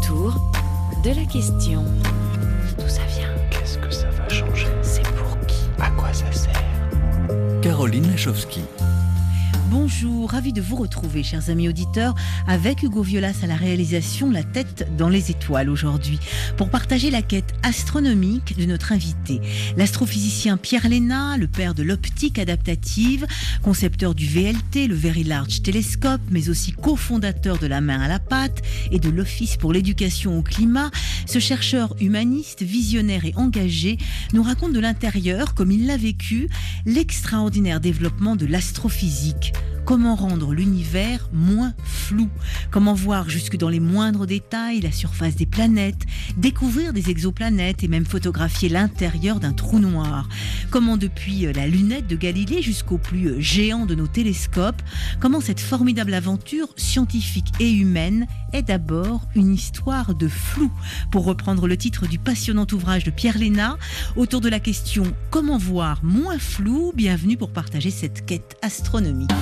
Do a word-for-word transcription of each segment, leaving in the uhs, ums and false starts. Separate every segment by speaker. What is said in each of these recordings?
Speaker 1: autour de la question. D'où ça vient?
Speaker 2: Qu'est-ce que ça va changer?
Speaker 1: C'est pour qui?
Speaker 2: À quoi ça sert?
Speaker 3: Caroline Lachowski.
Speaker 4: Bonjour, ravi de vous retrouver, chers amis auditeurs, avec Hugo Violas à la réalisation La tête dans les étoiles aujourd'hui, pour partager la quête astronomique de notre invité, l'astrophysicien Pierre Léna, le père de l'optique adaptative, concepteur du V L T, le Very Large Telescope, mais aussi cofondateur de La main à la pâte et de l'Office pour l'éducation au climat. Ce chercheur humaniste, visionnaire et engagé nous raconte de l'intérieur, comme il l'a vécu, l'extraordinaire développement de l'astrophysique. Comment rendre l'univers moins flou? Comment voir jusque dans les moindres détails la surface des planètes, découvrir des exoplanètes et même photographier l'intérieur d'un trou noir? Comment depuis la lunette de Galilée jusqu'au plus géant de nos télescopes, comment cette formidable aventure scientifique et humaine est d'abord une histoire de flou? Pour reprendre le titre du passionnant ouvrage de Pierre Léna, autour de la question « Comment voir moins flou ?» Bienvenue pour partager cette quête astronomique.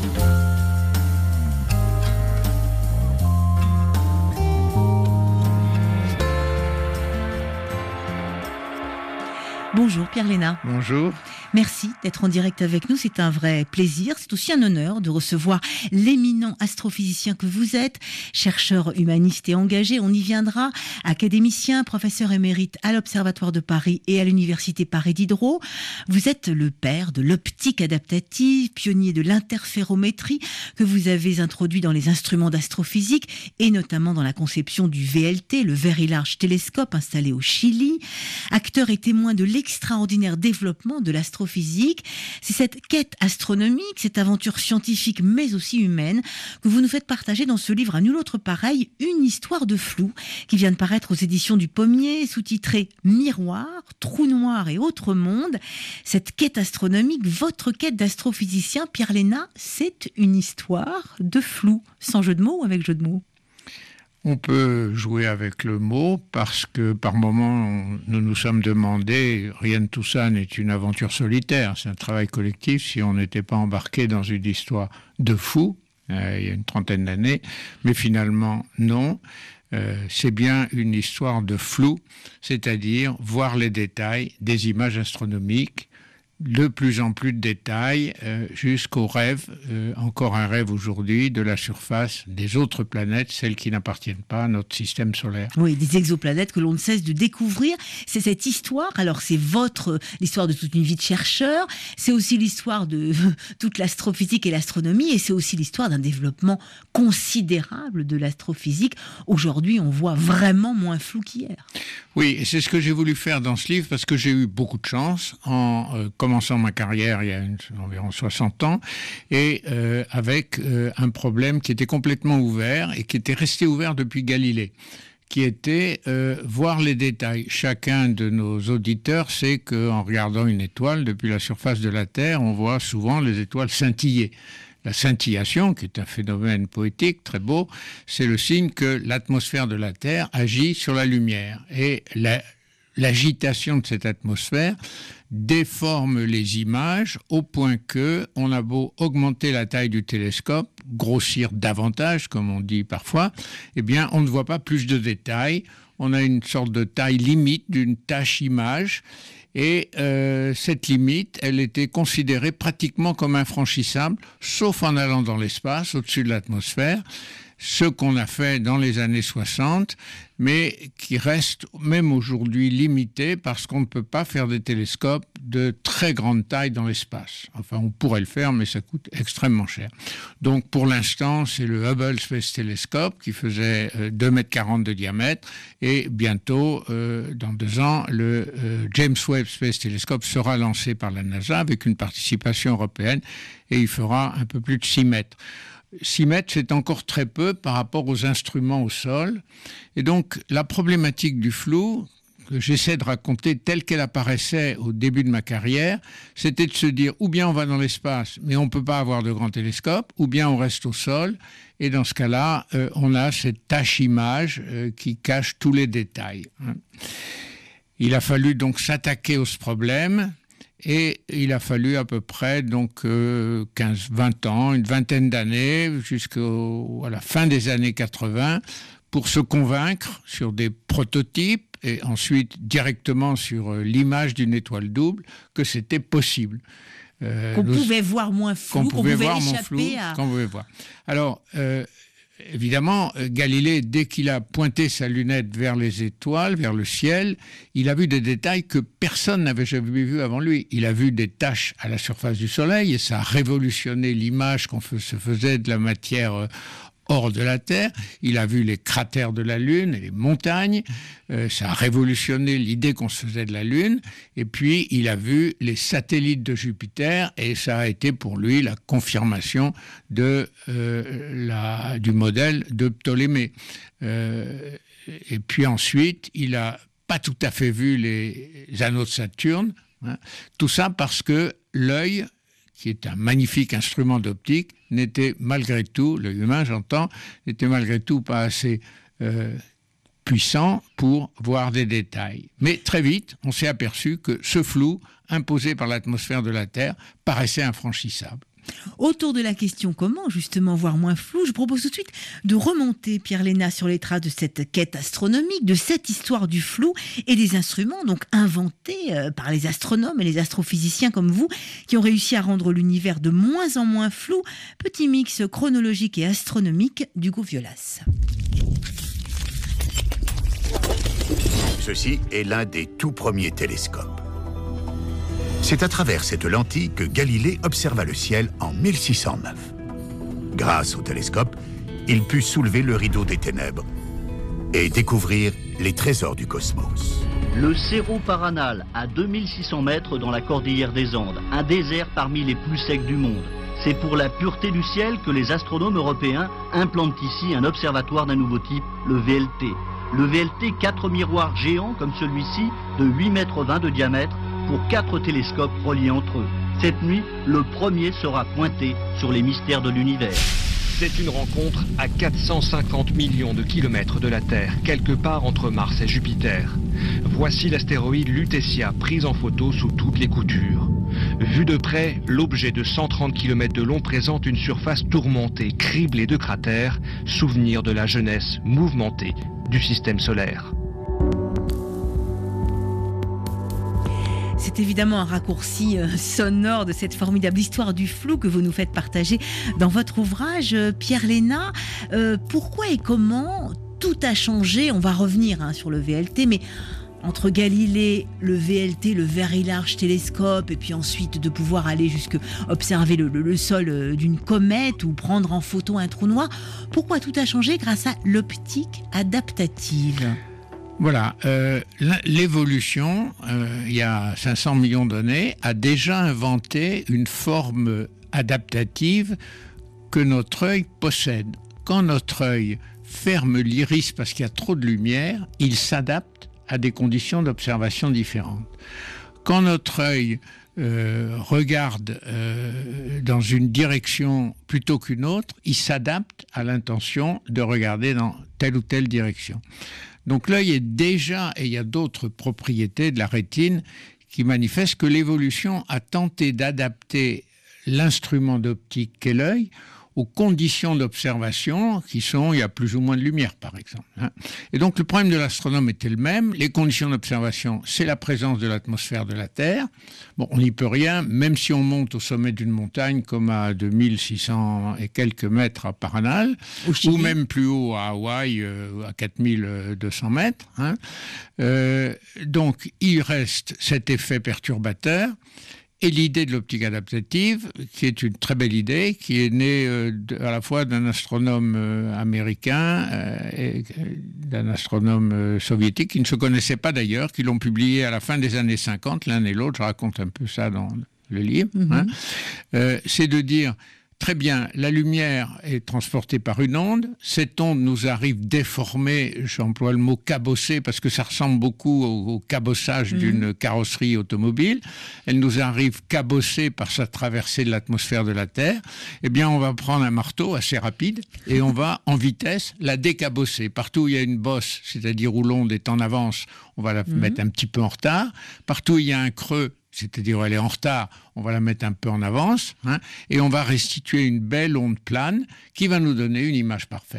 Speaker 4: Bonjour Pierre Léna.
Speaker 5: Bonjour.
Speaker 4: Merci d'être en direct avec nous, c'est un vrai plaisir, c'est aussi un honneur de recevoir l'éminent astrophysicien que vous êtes, chercheur humaniste et engagé, on y viendra, académicien, professeur émérite à l'Observatoire de Paris et à l'Université Paris Diderot. Vous êtes le père de l'optique adaptative, pionnier de l'interférométrie que vous avez introduit dans les instruments d'astrophysique et notamment dans la conception du V L T, le Very Large Telescope installé au Chili, acteur et témoin de l'extraordinaire développement de l'astrophysique. C'est cette quête astronomique, cette aventure scientifique mais aussi humaine que vous nous faites partager dans ce livre à nul autre pareil, Une histoire de flou, qui vient de paraître aux éditions du Pommier, sous-titré Miroir, Trou noir et autres mondes. Cette quête astronomique, votre quête d'astrophysicien, Pierre Léna, c'est une histoire de flou, sans jeu de mots ou avec jeu de mots?
Speaker 5: On peut jouer avec le mot parce que par moments nous nous sommes demandé, rien de tout ça n'est une aventure solitaire, c'est un travail collectif, si on n'était pas embarqué dans une histoire de fou, euh, il y a une trentaine d'années, mais finalement non, euh, c'est bien une histoire de flou, c'est-à-dire voir les détails des images astronomiques, de plus en plus de détails, euh, jusqu'au rêve, euh, encore un rêve aujourd'hui, de la surface des autres planètes, celles qui n'appartiennent pas à notre système solaire.
Speaker 4: Oui, des exoplanètes que l'on ne cesse de découvrir. C'est cette histoire, alors c'est votre, l'histoire de toute une vie de chercheur, c'est aussi l'histoire de toute l'astrophysique et l'astronomie, et c'est aussi l'histoire d'un développement considérable de l'astrophysique. Aujourd'hui, on voit vraiment moins flou qu'hier.
Speaker 5: Oui, et c'est ce que j'ai voulu faire dans ce livre, parce que j'ai eu beaucoup de chance en euh, commençant ma carrière il y a une, environ soixante ans, et euh, avec euh, un problème qui était complètement ouvert et qui était resté ouvert depuis Galilée, qui était euh, voir les détails. Chacun de nos auditeurs sait qu'en regardant une étoile depuis la surface de la Terre, on voit souvent les étoiles scintiller. La scintillation, qui est un phénomène poétique très beau, c'est le signe que l'atmosphère de la Terre agit sur la lumière. Et la, l'agitation de cette atmosphère déforme les images au point que on a beau augmenter la taille du télescope, grossir davantage, comme on dit parfois, eh bien, on ne voit pas plus de détails. On a une sorte de taille limite d'une tache image. Et euh, cette limite, elle était considérée pratiquement comme infranchissable, sauf en allant dans l'espace, au-dessus de l'atmosphère, ce qu'on a fait dans les années soixante, mais qui reste même aujourd'hui limité parce qu'on ne peut pas faire des télescopes de très grande taille dans l'espace. Enfin, on pourrait le faire, mais ça coûte extrêmement cher. Donc, pour l'instant, c'est le Hubble Space Telescope qui faisait euh, deux mètres quarante de diamètre, et bientôt, euh, dans deux ans, le euh, James Webb Space Telescope sera lancé par la NASA avec une participation européenne, et il fera un peu plus de six mètres. six mètres, c'est encore très peu par rapport aux instruments au sol. Et donc, la problématique du flou, que j'essaie de raconter telle qu'elle apparaissait au début de ma carrière, c'était de se dire, ou bien on va dans l'espace, mais on ne peut pas avoir de grands télescopes, ou bien on reste au sol, et dans ce cas-là, euh, on a cette tache image euh, qui cache tous les détails. Il a fallu donc s'attaquer à ce problème, et il a fallu à peu près donc euh, quinze, vingt ans, une vingtaine d'années, jusqu'à la fin des années quatre-vingts, pour se convaincre sur des prototypes et ensuite directement sur euh, l'image d'une étoile double que c'était possible.
Speaker 4: Euh, qu'on nous, pouvait voir moins flou,
Speaker 5: qu'on pouvait,
Speaker 4: qu'on pouvait
Speaker 5: voir
Speaker 4: échapper
Speaker 5: moins flou,
Speaker 4: à...
Speaker 5: qu'on pouvait voir. Alors, euh, évidemment, Galilée, dès qu'il a pointé sa lunette vers les étoiles, vers le ciel, il a vu des détails que personne n'avait jamais vus avant lui. Il a vu des taches à la surface du Soleil et ça a révolutionné l'image qu'on se faisait de la matière hors de la Terre. Il a vu les cratères de la Lune et les montagnes. Euh, ça a révolutionné l'idée qu'on se faisait de la Lune. Et puis, il a vu les satellites de Jupiter et ça a été pour lui la confirmation de, euh, la, du modèle de Ptolémée. Euh, et puis ensuite, il n'a pas tout à fait vu les anneaux de Saturne. Hein. Tout ça parce que l'œil, qui est un magnifique instrument d'optique, n'était malgré tout, l'œil humain j'entends, n'était malgré tout pas assez euh, puissant pour voir des détails. Mais très vite, on s'est aperçu que ce flou, imposé par l'atmosphère de la Terre, paraissait infranchissable.
Speaker 4: Autour de la question comment justement voir moins flou, je propose tout de suite de remonter, Pierre Léna, sur les traces de cette quête astronomique, de cette histoire du flou et des instruments donc inventés euh, par les astronomes et les astrophysiciens comme vous, qui ont réussi à rendre l'univers de moins en moins flou. Petit mix chronologique et astronomique d'Hugo Violas.
Speaker 6: Ceci est l'un des tout premiers télescopes. C'est à travers cette lentille que Galilée observa le ciel en mille six cent neuf. Grâce au télescope, il put soulever le rideau des ténèbres et découvrir les trésors du cosmos.
Speaker 7: Le Cerro Paranal, à deux mille six cents mètres dans la cordillère des Andes, un désert parmi les plus secs du monde. C'est pour la pureté du ciel que les astronomes européens implantent ici un observatoire d'un nouveau type, le V L T. Le V L T, quatre miroirs géants comme celui-ci, de huit mètres vingt de diamètre, pour quatre télescopes reliés entre eux. Cette nuit, le premier sera pointé sur les mystères de l'univers.
Speaker 8: C'est une rencontre à quatre cent cinquante millions de kilomètres de la Terre, quelque part entre Mars et Jupiter. Voici l'astéroïde Lutetia, prise en photo sous toutes les coutures. Vu de près, l'objet de cent trente kilomètres de long présente une surface tourmentée, criblée de cratères, souvenir de la jeunesse mouvementée du système solaire.
Speaker 4: C'est évidemment un raccourci sonore de cette formidable histoire du flou que vous nous faites partager dans votre ouvrage, Pierre Léna. Euh, pourquoi et comment tout a changé? On va revenir hein, sur le V L T, mais entre Galilée, le V L T, le Very Large Telescope, et puis ensuite de pouvoir aller jusqu'à observer le, le, le sol d'une comète ou prendre en photo un trou noir, pourquoi tout a changé grâce à l'optique adaptative?
Speaker 5: Voilà, euh, l'évolution, euh, il y a cinq cents millions d'années, a déjà inventé une forme adaptative que notre œil possède. Quand notre œil ferme l'iris parce qu'il y a trop de lumière, il s'adapte à des conditions d'observation différentes. Quand notre œil euh, regarde euh, dans une direction plutôt qu'une autre, il s'adapte à l'intention de regarder dans telle ou telle direction. Donc l'œil est déjà, et il y a d'autres propriétés de la rétine qui manifestent que l'évolution a tenté d'adapter l'instrument d'optique qu'est l'œil aux conditions d'observation qui sont, il y a plus ou moins de lumière par exemple. Hein. Et donc le problème de l'astronome était le même. Les conditions d'observation, c'est la présence de l'atmosphère de la Terre. Bon, on n'y peut rien, même si on monte au sommet d'une montagne comme à deux mille six cents et quelques mètres à Paranal, ou même plus haut à Hawaï, euh, à quatre mille deux cents mètres. Hein. Euh, donc il reste cet effet perturbateur. Et l'idée de l'optique adaptative, qui est une très belle idée, qui est née euh, de, à la fois d'un astronome euh, américain euh, et d'un astronome euh, soviétique, qui ne se connaissaient pas d'ailleurs, qui l'ont publié à la fin des années cinquante, l'un et l'autre, je raconte un peu ça dans le livre, mm-hmm. hein, euh, c'est de dire... Très bien, la lumière est transportée par une onde. Cette onde nous arrive déformée, j'emploie le mot cabossée parce que ça ressemble beaucoup au, au cabossage mmh. d'une carrosserie automobile. Elle nous arrive cabossée par sa traversée de l'atmosphère de la Terre. Eh bien, on va prendre un marteau assez rapide et on va en vitesse la décabosser. Partout où il y a une bosse, c'est-à-dire où l'onde est en avance, on va la mmh. mettre un petit peu en retard. Partout où il y a un creux, c'est-à-dire elle est en retard, on va la mettre un peu en avance, hein, et on va restituer une belle onde plane qui va nous donner une image parfaite.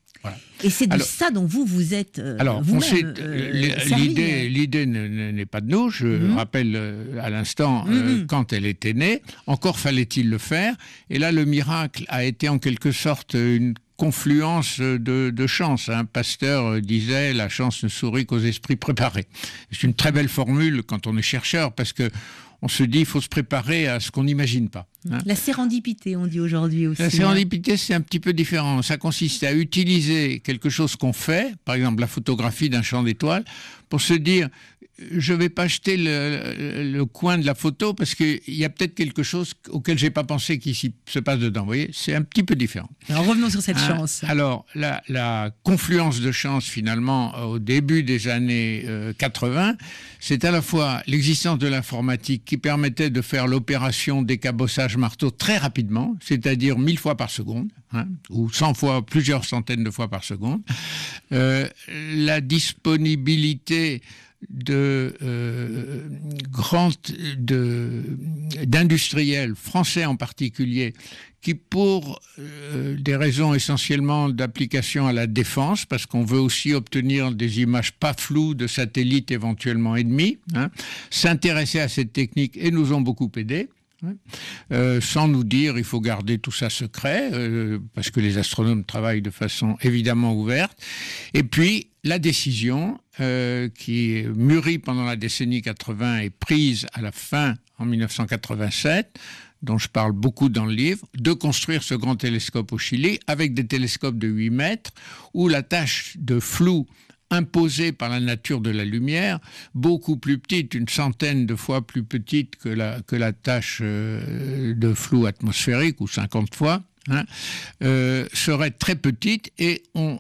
Speaker 5: Voilà.
Speaker 4: Et c'est de
Speaker 5: alors,
Speaker 4: ça dont vous, vous êtes euh,
Speaker 5: alors,
Speaker 4: vous-même euh,
Speaker 5: l'idée, l'idée n'est pas de nous. Je mmh. rappelle euh, à l'instant mmh. euh, quand elle était née. Encore fallait-il le faire. Et là, le miracle a été en quelque sorte une confluence de, de chance. Hein. Pasteur disait « la chance ne sourit qu'aux esprits préparés ». C'est une très belle formule quand on est chercheur, parce que on se dit qu'il faut se préparer à ce qu'on n'imagine pas. Hein.
Speaker 4: La sérendipité, on dit aujourd'hui aussi.
Speaker 5: La sérendipité, c'est un petit peu différent. Ça consiste à utiliser quelque chose qu'on fait, par exemple la photographie d'un champ d'étoiles, pour se dire je ne vais pas jeter le, le coin de la photo parce qu'il y a peut-être quelque chose auquel je n'ai pas pensé qui se passe dedans. Vous voyez, c'est un petit peu différent.
Speaker 4: Alors revenons sur cette hein, chance.
Speaker 5: Alors, la, la confluence de chance, finalement, au début des années euh, quatre-vingts, c'est à la fois l'existence de l'informatique qui permettait de faire l'opération décabossage marteau très rapidement, c'est-à-dire mille fois par seconde, hein, ou cent fois, plusieurs centaines de fois par seconde. Euh, la disponibilité de euh, grands de, d'industriels français en particulier qui pour euh, des raisons essentiellement d'application à la défense, parce qu'on veut aussi obtenir des images pas floues de satellites éventuellement ennemis, hein, s'intéressaient à cette technique et nous ont beaucoup aidés. Euh, sans nous dire il faut garder tout ça secret, euh, parce que les astronomes travaillent de façon évidemment ouverte. Et puis la décision euh, qui mûrit pendant la décennie quatre-vingts est prise à la fin en mille neuf cent quatre-vingt-sept, dont je parle beaucoup dans le livre, de construire ce grand télescope au Chili avec des télescopes de huit mètres où la tâche de flou imposée par la nature de la lumière, beaucoup plus petite, une centaine de fois plus petite que la, que la tâche euh, de flou atmosphérique, ou cinquante fois, hein, euh, serait très petite, et on,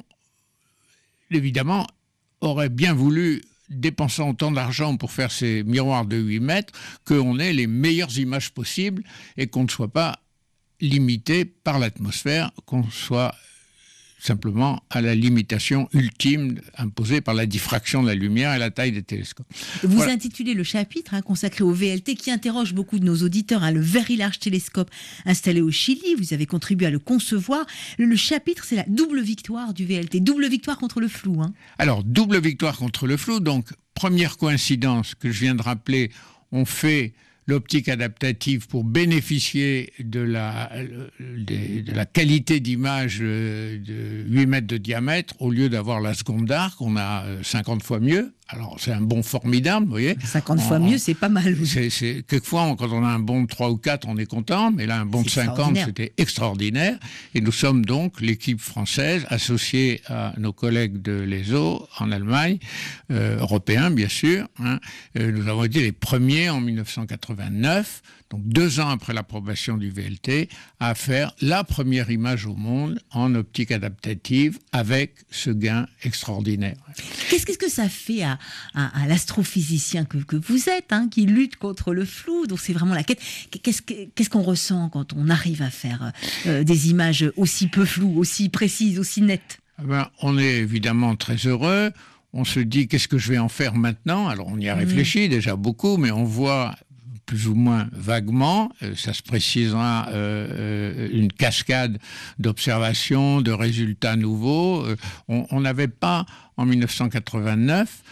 Speaker 5: évidemment, aurait bien voulu, dépensant autant d'argent pour faire ces miroirs de huit mètres, qu'on ait les meilleures images possibles et qu'on ne soit pas limité par l'atmosphère, qu'on soit simplement à la limitation ultime imposée par la diffraction de la lumière et la taille des télescopes.
Speaker 4: Vous
Speaker 5: voilà.
Speaker 4: intitulez le chapitre hein, consacré au V L T qui interroge beaucoup de nos auditeurs, hein, le Very Large Telescope installé au Chili. Vous avez contribué à le concevoir. Le, le chapitre, c'est la double victoire du V L T, double victoire contre le flou. Hein.
Speaker 5: Alors, double victoire contre le flou. Donc, première coïncidence que je viens de rappeler, on fait l'optique adaptative pour bénéficier de la, de, de la qualité d'image de huit mètres de diamètre au lieu d'avoir la seconde d'arc, on a cinquante fois mieux. Alors, c'est un bond formidable, vous voyez.
Speaker 4: cinquante fois mieux, c'est pas mal.
Speaker 5: C'est, c'est, quelquefois, quand on a un bond de trois ou quatre, on est content, mais là, un bond c'est de cinquante, c'était extraordinaire. Et nous sommes donc l'équipe française, associée à nos collègues de l'E S O en Allemagne, euh, européens, bien sûr. Hein. Euh, nous avons été les premiers en mille neuf cent quatre-vingt-neuf, donc deux ans après l'approbation du V L T, à faire la première image au monde en optique adaptative avec ce gain extraordinaire.
Speaker 4: Qu'est-ce, qu'est-ce que ça fait à, à, à l'astrophysicien que, que vous êtes, hein, qui lutte contre le flou, donc c'est vraiment la quête. Qu'est-ce, qu'est-ce qu'on ressent quand on arrive à faire euh, des images aussi peu floues, aussi précises, aussi nettes ?
Speaker 5: Ben, on est évidemment très heureux. On se dit qu'est-ce que je vais en faire maintenant ? Alors on y a réfléchi mmh. déjà beaucoup, mais on voit plus ou moins vaguement, euh, ça se précisera, euh, une cascade d'observations, de résultats nouveaux. Euh, on n'avait pas, en mille neuf cent quatre-vingt-neuf,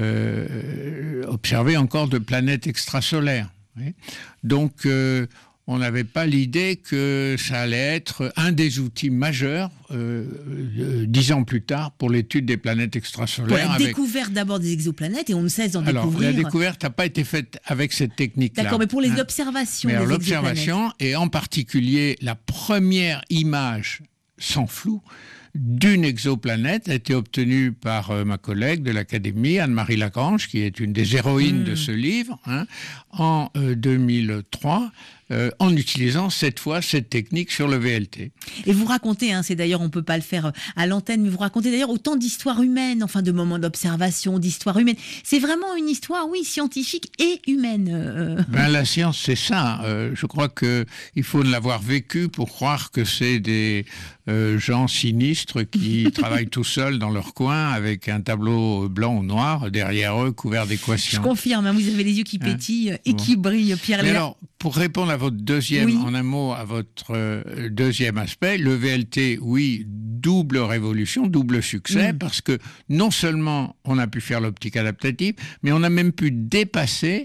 Speaker 5: euh, observé encore de planètes extrasolaires. Oui. Donc, euh, on n'avait pas l'idée que ça allait être un des outils majeurs, euh, euh, dix ans plus tard, pour l'étude des planètes extrasolaires.
Speaker 4: Pour la avec... découverte d'abord des exoplanètes, et on ne cesse d'en
Speaker 5: Alors,
Speaker 4: découvrir.
Speaker 5: La découverte n'a pas été faite avec cette technique-là.
Speaker 4: D'accord, mais pour les
Speaker 5: hein.
Speaker 4: observations
Speaker 5: mais
Speaker 4: des
Speaker 5: alors, l'observation, et en particulier la première image sans flou d'une exoplanète a été obtenue par euh, ma collègue de l'Académie, Anne-Marie Lagrange, qui est une des héroïnes mmh. de ce livre, hein, en euh, deux mille trois, euh, en utilisant cette fois cette technique sur le V L T.
Speaker 4: Et vous racontez, hein, c'est d'ailleurs, on ne peut pas le faire à l'antenne, mais vous racontez d'ailleurs autant d'histoires humaines, enfin de moments d'observation, d'histoires humaines. C'est vraiment une histoire, oui, scientifique et humaine. Euh...
Speaker 5: Ben, la science, c'est ça. Euh, je crois qu'il faut l'avoir vécu pour croire que c'est des euh, gens sinistres qui travaillent tout seuls dans leur coin avec un tableau blanc ou noir derrière eux couvert d'équations.
Speaker 4: Je confirme, hein, vous avez les yeux qui pétillent hein et bon. qui brillent, Pierre.
Speaker 5: Mais alors, pour répondre à votre deuxième,
Speaker 4: Oui.
Speaker 5: en un mot, à votre euh, deuxième aspect, le V L T, oui, double révolution, double succès,
Speaker 4: Mm.
Speaker 5: parce que non seulement on a pu faire l'optique adaptative, mais on a même pu dépasser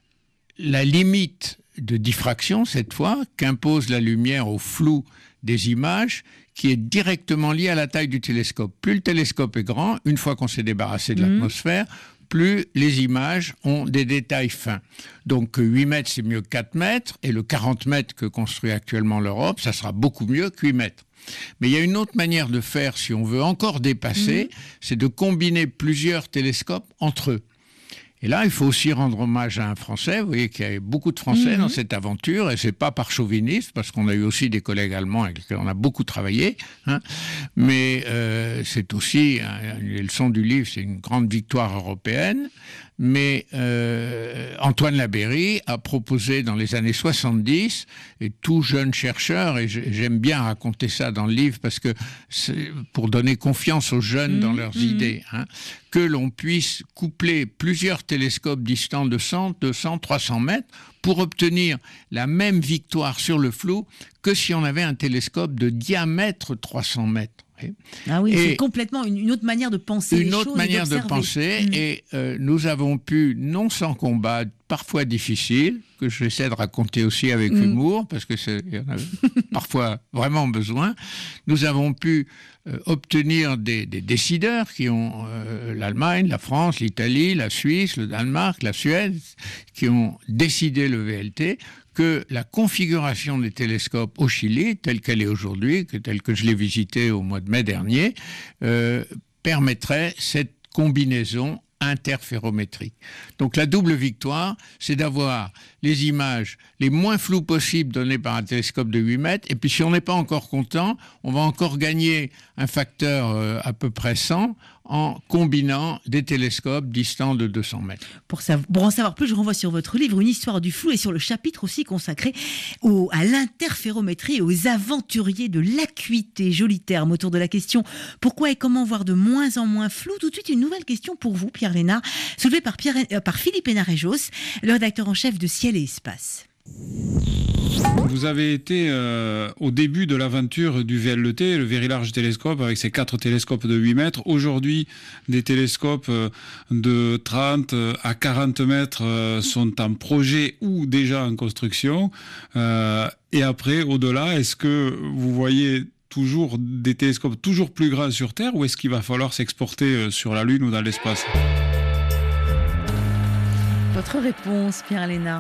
Speaker 5: la limite de diffraction, cette fois, qu'impose la lumière au flou des images, qui est directement liée à la taille du télescope. Plus le télescope est grand, une fois qu'on s'est débarrassé de
Speaker 4: Mhm.
Speaker 5: l'atmosphère, plus les images ont des détails fins. Donc huit mètres, c'est mieux que quatre mètres, et le quarante mètres que construit actuellement l'Europe, ça sera beaucoup mieux que huit mètres. Mais il y a une autre manière de faire, si on veut encore dépasser,
Speaker 4: Mhm.
Speaker 5: c'est de combiner plusieurs télescopes entre eux. Et là, il faut aussi rendre hommage à un Français. Vous voyez qu'il y a beaucoup de Français
Speaker 4: Mhm.
Speaker 5: dans cette aventure, et c'est pas par chauvinisme, parce qu'on a eu aussi des collègues allemands avec lesquels on a beaucoup travaillé. Hein. Mais euh, c'est aussi, hein, les leçons du livre, c'est une grande victoire européenne. Mais euh, Antoine Labeyrie a proposé dans les années soixante-dix, et tout jeune chercheur, et j'aime bien raconter ça dans le livre parce que c'est pour donner confiance aux jeunes
Speaker 4: Mmh,
Speaker 5: dans leurs
Speaker 4: mmh.
Speaker 5: idées, hein, que l'on puisse coupler plusieurs télescopes distants de cent, deux cents, trois cents mètres pour obtenir la même victoire sur le flou que si on avait un télescope de diamètre trois cents mètres.
Speaker 4: Ah oui,
Speaker 5: Et
Speaker 4: c'est complètement une, une autre manière de penser les
Speaker 5: Une
Speaker 4: choses
Speaker 5: autre
Speaker 4: et
Speaker 5: manière de
Speaker 4: d'observer.
Speaker 5: penser,
Speaker 4: Mm.
Speaker 5: et euh, nous avons pu, non sans combat, parfois difficile, que j'essaie de raconter aussi avec
Speaker 4: Mm.
Speaker 5: humour, parce que c'est, il y en a parfois vraiment besoin, nous avons pu euh, obtenir des, des décideurs qui ont euh, l'Allemagne, la France, l'Italie, la Suisse, le Danemark, la Suède, qui ont décidé le V L T, que la configuration des télescopes au Chili, telle qu'elle est aujourd'hui, que telle que je l'ai visitée au mois de mai dernier, euh, permettrait cette combinaison interférométrique. Donc la double victoire, c'est d'avoir les images les moins floues possibles données par un télescope de huit mètres, et puis si on n'est pas encore content, on va encore gagner un facteur euh, à peu près cent en combinant des télescopes distants de deux cents mètres.
Speaker 4: Pour, sav- pour en savoir plus, je renvoie sur votre livre Une histoire du flou et sur le chapitre aussi consacré au, à l'interférométrie et aux aventuriers de l'acuité. Joli terme autour de la question pourquoi et comment voir de moins en moins flou. Tout de suite, une nouvelle question pour vous, Pierre Lénard, soulevée par, Pierre, euh, par Philippe Hénarejos, le rédacteur en chef de Ciel et Espace.
Speaker 9: Vous avez été euh, au début de l'aventure du V L T, le Very Large Telescope, avec ses quatre télescopes de huit mètres. Aujourd'hui, des télescopes euh, de trente à quarante mètres euh, sont en projet ou déjà en construction. Euh, et après, au-delà, est-ce que vous voyez toujours des télescopes toujours plus grands sur Terre, ou est-ce qu'il va falloir s'exporter euh, sur la Lune ou dans l'espace ?
Speaker 4: Votre réponse, Pierre Lénard.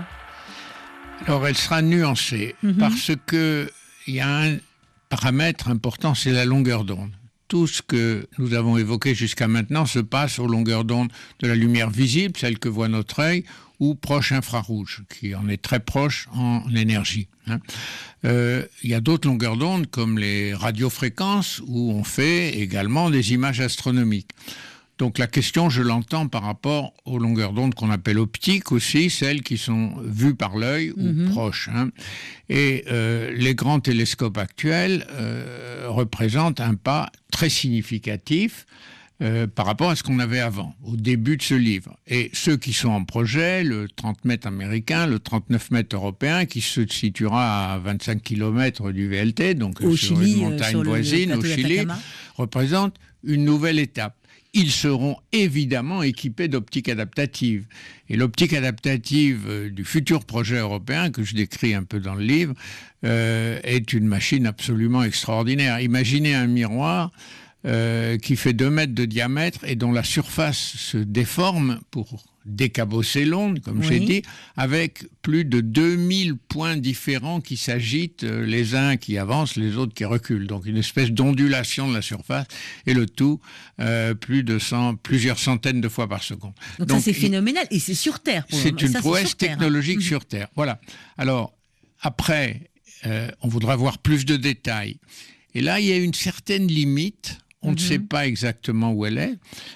Speaker 5: Alors, elle sera nuancée,
Speaker 4: Mhm.
Speaker 5: parce que il y a un paramètre important, c'est la longueur d'onde. Tout ce que nous avons évoqué jusqu'à maintenant se passe aux longueurs d'onde de la lumière visible, celle que voit notre œil, ou proche infrarouge, qui en est très proche en énergie. Hein. Euh, il y a d'autres longueurs d'onde, comme les radiofréquences, où on fait également des images astronomiques. Donc la question, je l'entends par rapport aux longueurs d'onde qu'on appelle optiques aussi, celles qui sont vues par l'œil
Speaker 4: Mhm.
Speaker 5: ou proches. Hein. Et euh, les grands télescopes actuels euh, représentent un pas très significatif euh, par rapport à ce qu'on avait avant, au début de ce livre. Et ceux qui sont en projet, le trente mètres américain, le trente-neuf mètres européen, qui se situera à vingt-cinq kilomètres du V L T, donc
Speaker 4: Au
Speaker 5: sur
Speaker 4: Chili,
Speaker 5: une
Speaker 4: euh,
Speaker 5: montagne
Speaker 4: sur le
Speaker 5: voisine, au
Speaker 4: plateau
Speaker 5: Chili,
Speaker 4: d'Atacama.
Speaker 5: représentent une nouvelle étape. Ils seront évidemment équipés d'optique adaptative. Et l'optique adaptative euh, du futur projet européen, que je décris un peu dans le livre, euh, est une machine absolument extraordinaire. Imaginez un miroir euh, qui fait deux mètres de diamètre et dont la surface se déforme pour décabosser l'onde, comme
Speaker 4: Oui.
Speaker 5: j'ai dit, avec plus de deux mille points différents qui s'agitent, euh, les uns qui avancent, les autres qui reculent. Donc une espèce d'ondulation de la surface, et le tout euh, plus de cent, plusieurs centaines de fois par seconde.
Speaker 4: Donc,
Speaker 5: Donc,
Speaker 4: ça, c'est
Speaker 5: il-
Speaker 4: phénoménal. Et c'est sur Terre. pour le
Speaker 5: c'est
Speaker 4: moment.
Speaker 5: une
Speaker 4: Ça,
Speaker 5: prouesse
Speaker 4: sur Terre, hein.
Speaker 5: technologique
Speaker 4: Mhm.
Speaker 5: sur Terre. Voilà. Alors, après, euh, on voudra voir plus de détails. Et là, il y a une certaine limite, on
Speaker 4: Mhm.
Speaker 5: ne sait pas exactement où elle est,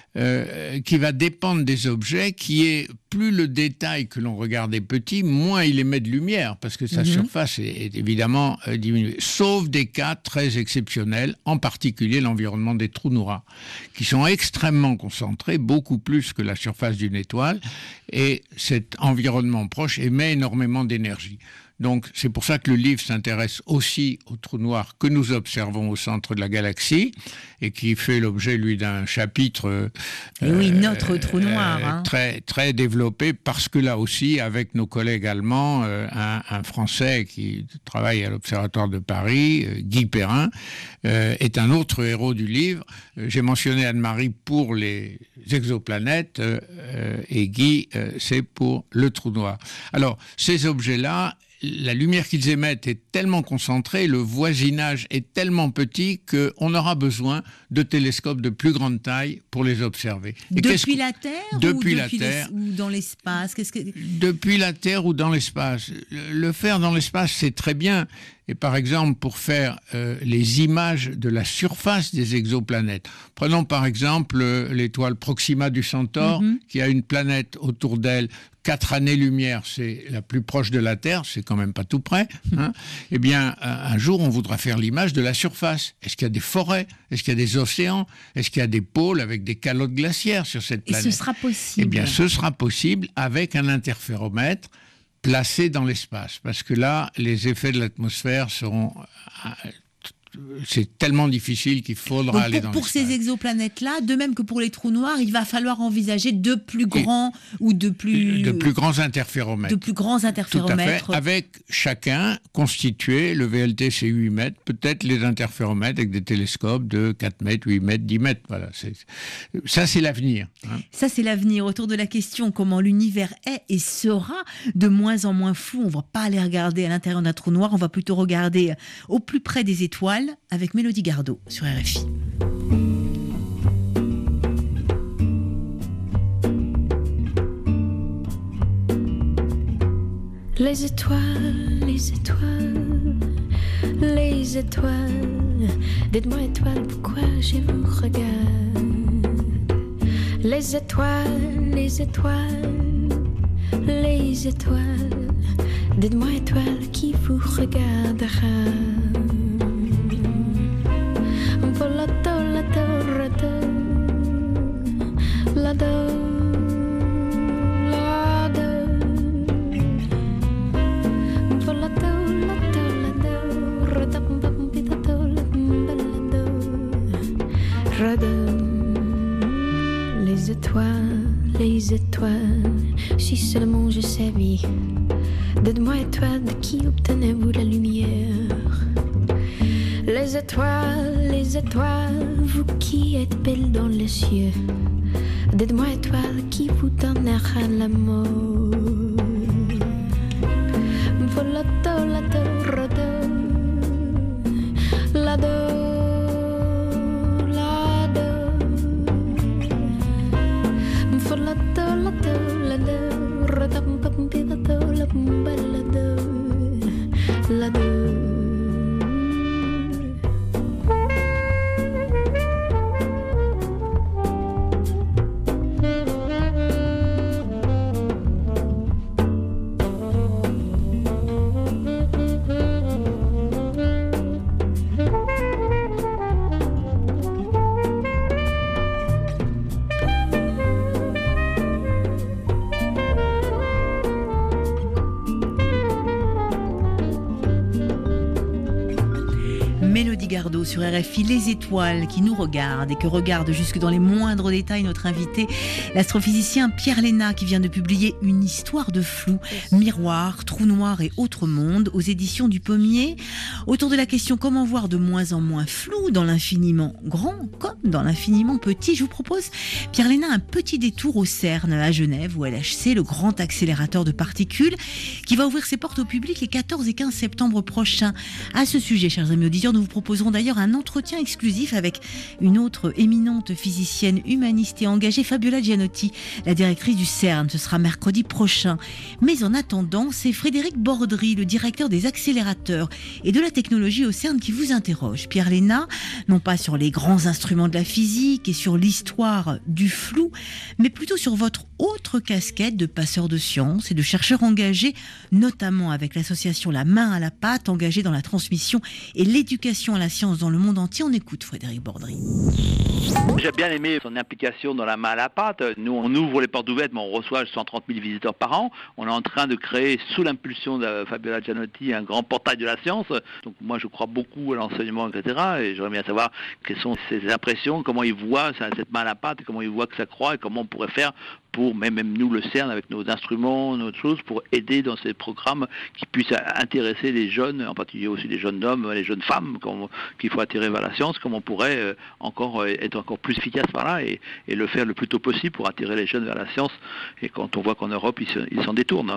Speaker 5: euh, qui va dépendre des objets, qui est plus le détail que l'on regarde est petit, moins il émet de lumière, parce que sa
Speaker 4: Mhm.
Speaker 5: surface est, est évidemment euh, diminuée. Sauf des cas très exceptionnels, en particulier l'environnement des trous noirs, qui sont extrêmement concentrés, beaucoup plus que la surface d'une étoile, et cet environnement proche émet énormément d'énergie. Donc c'est pour ça que le livre s'intéresse aussi au trou noir que nous observons au centre de la galaxie et qui fait l'objet, lui, d'un chapitre euh,
Speaker 4: oui, notre trou noir,
Speaker 5: euh,
Speaker 4: hein.
Speaker 5: très, très développé, parce que là aussi, avec nos collègues allemands, euh, un, un Français qui travaille à l'Observatoire de Paris, euh, Guy Perrin, euh, est un autre héros du livre. Euh, j'ai mentionné Anne-Marie pour les exoplanètes euh, et Guy, euh, c'est pour le trou noir. Alors, ces objets-là, la lumière qu'ils émettent est tellement concentrée, le voisinage est tellement petit qu'on aura besoin de télescopes de plus grande taille pour les observer.
Speaker 4: Et depuis la Terre
Speaker 5: depuis
Speaker 4: ou
Speaker 5: la
Speaker 4: depuis
Speaker 5: Terre,
Speaker 4: ou dans l'espace? Qu'est-ce que...
Speaker 5: Depuis la Terre ou dans l'espace. Le faire dans l'espace, c'est très bien. Et par exemple, pour faire euh, les images de la surface des exoplanètes. Prenons par exemple euh, l'étoile Proxima du Centaure, mm-hmm. qui a une planète autour d'elle, quatre années-lumière, c'est la plus proche de la Terre, c'est quand même pas tout près. Hein. Eh bien, un jour, on voudra faire l'image de la surface. Est-ce qu'il y a des forêts? Est-ce qu'il y a des océans? Est-ce qu'il y a des pôles avec des calottes glaciaires sur cette planète?
Speaker 4: Et ce sera possible?
Speaker 5: Eh bien, ce sera possible avec un interféromètre placé dans l'espace, parce que là, les effets de l'atmosphère seront... C'est tellement difficile qu'il faudra
Speaker 4: Donc
Speaker 5: aller
Speaker 4: pour,
Speaker 5: dans
Speaker 4: pour
Speaker 5: l'espace.
Speaker 4: ces exoplanètes-là, de même que pour les trous noirs, il va falloir envisager de plus grands Et ou de plus...
Speaker 5: De plus grands interféromètres.
Speaker 4: De plus grands interféromètres.
Speaker 5: Tout à fait, avec chacun constitué, le V L T c'est huit mètres, peut-être les interféromètres avec des télescopes de quatre mètres, huit mètres, dix mètres. Voilà, c'est, ça c'est l'avenir. Hein.
Speaker 4: Ça c'est l'avenir. Autour de la question comment l'univers est et sera de moins en moins flou, on ne va pas aller regarder à l'intérieur d'un trou noir, on va plutôt regarder au plus près des étoiles avec Mélodie Gardot sur R F I.
Speaker 1: Les étoiles, les étoiles, les étoiles. Dites-moi étoiles, pourquoi je vous regarde. Les étoiles, les étoiles, les étoiles. Dites-moi étoiles qui vous regardera. Volato, lato, rato, lado, lado. Volato, lato, lado, rato, pitato, lado, rado. Les étoiles, les étoiles, si seulement je savais. Dites-moi étoiles, de qui obtenez-vous la lumière? Les étoiles, les étoiles, vous qui êtes belles dans les cieux, dites-moi étoiles, qui vous donnera l'amour? Volato, lato, rado, lado, lado. Volato, lato, lado, rado, pitato, lado, lado.
Speaker 4: Gardot sur R F I, les étoiles qui nous regardent et que regarde jusque dans les moindres détails notre invité, l'astrophysicien Pierre Léna, qui vient de publier Une histoire de flou, miroir, trou noir et autres mondes aux éditions du Pommier. Autour de la question comment voir de moins en moins flou dans l'infiniment grand comme dans l'infiniment petit, je vous propose, Pierre Léna, un petit détour au CERN à Genève, ou L H C, le grand accélérateur de particules, qui va ouvrir ses portes au public les quatorze et quinze septembre prochains. À ce sujet, chers amis auditeurs, nous vous proposerons d'ailleurs un entretien exclusif avec une autre éminente physicienne humaniste et engagée, Fabiola Gianotti, la directrice du CERN. Ce sera mercredi prochain. Mais en attendant, c'est Frédéric Bordry, le directeur des accélérateurs et de la technologie au CERN, qui vous interroge. Pierre Léna, non pas sur les grands instruments de la physique et sur l'histoire du flou, mais plutôt sur votre autre casquette de passeur de sciences et de chercheur engagé, notamment avec l'association La Main à la Pâte, engagée dans la transmission et l'éducation à la science dans le monde entier. On écoute Frédéric Bordry.
Speaker 10: J'ai bien aimé son implication dans la main à la pâte. Nous, on ouvre les portes ouvertes, mais on reçoit cent trente mille visiteurs par an. On est en train de créer, sous l'impulsion de Fabiola Gianotti, un grand portail de la science. Donc moi, je crois beaucoup à l'enseignement, et cetera. Et j'aimerais bien savoir quelles sont ses impressions, comment il voit cette main à la pâte, et comment il voit que ça croît, et comment on pourrait faire pour, même, même nous, le CERN, avec nos instruments, nos choses, pour aider dans ces programmes qui puissent intéresser les jeunes, en particulier aussi les jeunes hommes, les jeunes femmes, qu'il faut attirer vers la science, comment on pourrait euh, encore euh, être encore plus efficace par là et, et le faire le plus tôt possible pour attirer les jeunes vers la science. Et quand on voit qu'en Europe, ils, se, ils s'en détournent.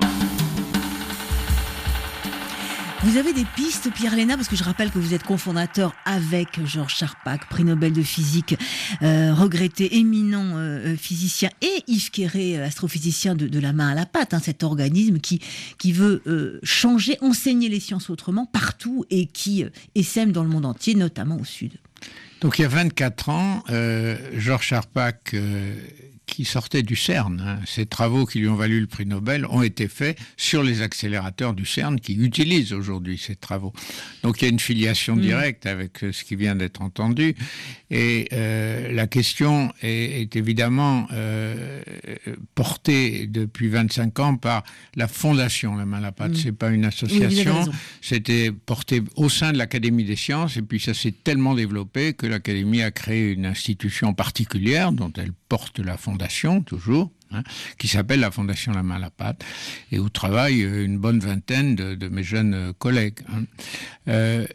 Speaker 4: Vous avez des pistes, Pierre Léna, parce que je rappelle que vous êtes cofondateur avec Georges Charpak, prix Nobel de physique, euh, regretté, éminent euh, physicien, et Yves Quéré, astrophysicien de, de la main à la pâte, hein, cet organisme qui, qui veut euh, changer, enseigner les sciences autrement partout et qui euh, essaime dans le monde entier, notamment au Sud.
Speaker 5: Donc il y a vingt-quatre ans, euh, Georges Charpak, euh, qui sortait du CERN, hein, ces travaux qui lui ont valu le prix Nobel ont été faits sur les accélérateurs du CERN qui utilisent aujourd'hui ces travaux. Donc il y a une filiation mmh. directe avec ce qui vient d'être entendu. Et euh, la question est, est évidemment euh, portée depuis vingt-cinq ans par la Fondation La Main à la Pâte. Mmh. C'est pas une association. Oui, c'était porté au sein de l'Académie des sciences et puis ça s'est tellement développé que l'Académie a créé une institution particulière dont elle porte la fondation, toujours, hein, qui s'appelle la Fondation La Main à la Pâte, et où travaillent une bonne vingtaine de, de mes jeunes collègues. Hein. Euh,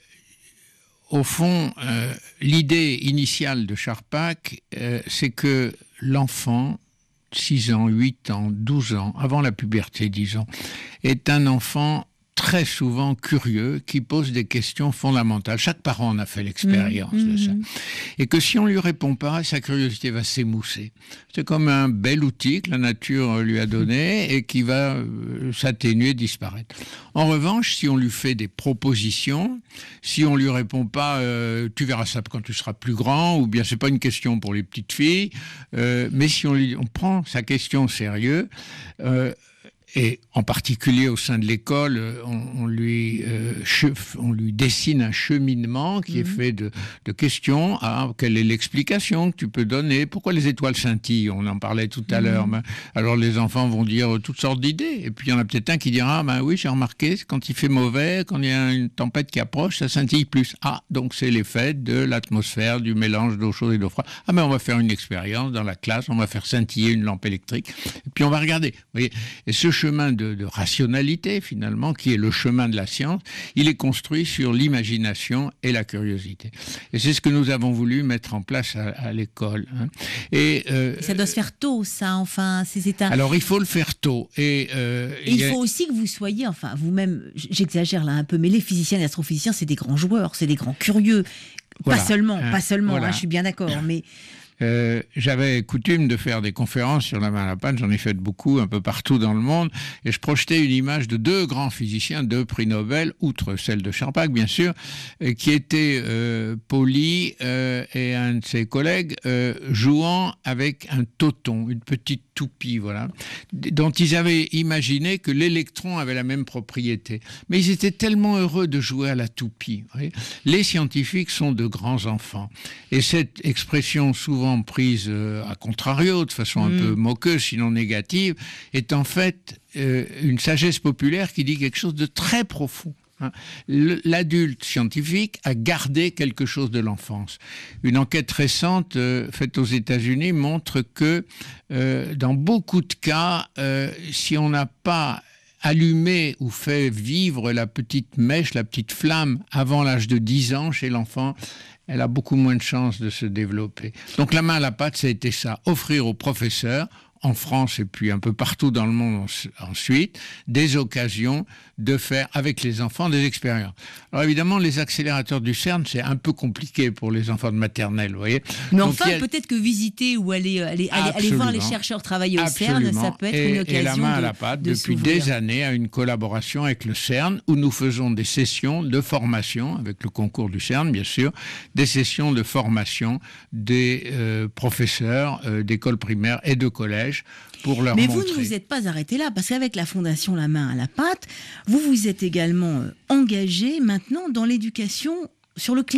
Speaker 5: au fond, euh, l'idée initiale de Charpak, euh, c'est que l'enfant, six ans, huit ans, douze ans, avant la puberté, disons, est un enfant très souvent curieux, qui pose des questions fondamentales. Chaque parent en a fait l'expérience mmh, de ça. Mmh. Et que si on ne lui répond pas, sa curiosité va s'émousser. C'est comme un bel outil que la nature lui a donné et qui va euh, s'atténuer, disparaître. En revanche, si on lui fait des propositions, si on lui répond pas euh, « tu verras ça quand tu seras plus grand » ou bien « c'est pas une question pour les petites filles euh, », mais si on, lui, on prend sa question au sérieux, euh, et en particulier au sein de l'école, on, on, lui, euh, chef, on lui dessine un cheminement qui mmh. est fait de, de questions. Ah, quelle est l'explication que tu peux donner? Pourquoi les étoiles scintillent? On en parlait tout à mmh. l'heure. Ben, alors les enfants vont dire toutes sortes d'idées. Et puis il y en a peut-être un qui dira, ben oui, j'ai remarqué, quand il fait mauvais, quand il y a une tempête qui approche, ça scintille plus. Ah, donc c'est l'effet de l'atmosphère, du mélange d'eau chaude et d'eau froide. Ah, mais on va faire une expérience dans la classe, on va faire scintiller une lampe électrique. Et puis on va regarder. Vous voyez, et ce chemin de, de rationalité, finalement, qui est le chemin de la science, il est construit sur l'imagination et la curiosité. Et c'est ce que nous avons voulu mettre en place à, à l'école. Hein. Et, euh, et
Speaker 4: ça doit se faire tôt, ça, enfin, c'est, c'est un...
Speaker 5: Alors, il faut le faire tôt. Et, euh,
Speaker 4: et il a... faut aussi que vous soyez, enfin, vous-même, j'exagère là un peu, mais les physiciens et les astrophysiciens, c'est des grands joueurs, c'est des grands curieux. Voilà. Pas seulement, hein, pas seulement, voilà. hein, je suis bien d'accord, mais...
Speaker 5: Euh, j'avais coutume de faire des conférences sur la main à la pâte, j'en ai fait beaucoup un peu partout dans le monde, et je projetais une image de deux grands physiciens, deux prix Nobel, outre celle de Charpak bien sûr, qui étaient euh, Pauli euh, et un de ses collègues euh, jouant avec un toton, une petite toupie, voilà, dont ils avaient imaginé que l'électron avait la même propriété. Mais ils étaient tellement heureux de jouer à la toupie. Vous voyez. Les scientifiques sont de grands enfants, et cette expression souvent prise à contrario, de façon un mmh. peu moqueuse, sinon négative, est en fait euh, une sagesse populaire qui dit quelque chose de très profond. Hein. L'adulte scientifique a gardé quelque chose de l'enfance. Une enquête récente euh, faite aux États-Unis montre que euh, dans beaucoup de cas, euh, si on n'a pas allumé ou fait vivre la petite mèche, la petite flamme avant l'âge de dix ans chez l'enfant, elle a beaucoup moins de chances de se développer. Donc la main à la pâte, ça a été ça, offrir aux professeurs, en France et puis un peu partout dans le monde ensuite, des occasions de faire avec les enfants des expériences. Alors évidemment, les accélérateurs du CERN, c'est un peu compliqué pour les enfants de maternelle, vous voyez.
Speaker 4: Mais donc, enfin, a... peut-être que visiter ou aller, aller, aller, aller voir les chercheurs travailler au
Speaker 5: Absolument.
Speaker 4: CERN, ça peut être
Speaker 5: et,
Speaker 4: une occasion
Speaker 5: et la main
Speaker 4: de,
Speaker 5: à la pâte,
Speaker 4: de
Speaker 5: depuis
Speaker 4: s'ouvrir.
Speaker 5: des années, a une collaboration avec le CERN, où nous faisons des sessions de formation, avec le concours du CERN, bien sûr, des sessions de formation des euh, professeurs euh, d'écoles primaires et de collèges, pour leur
Speaker 4: Mais
Speaker 5: montrer.
Speaker 4: vous ne vous êtes pas arrêté là, parce qu'avec la Fondation La Main à la Pâte, vous vous êtes également engagé maintenant dans l'éducation sur le climat.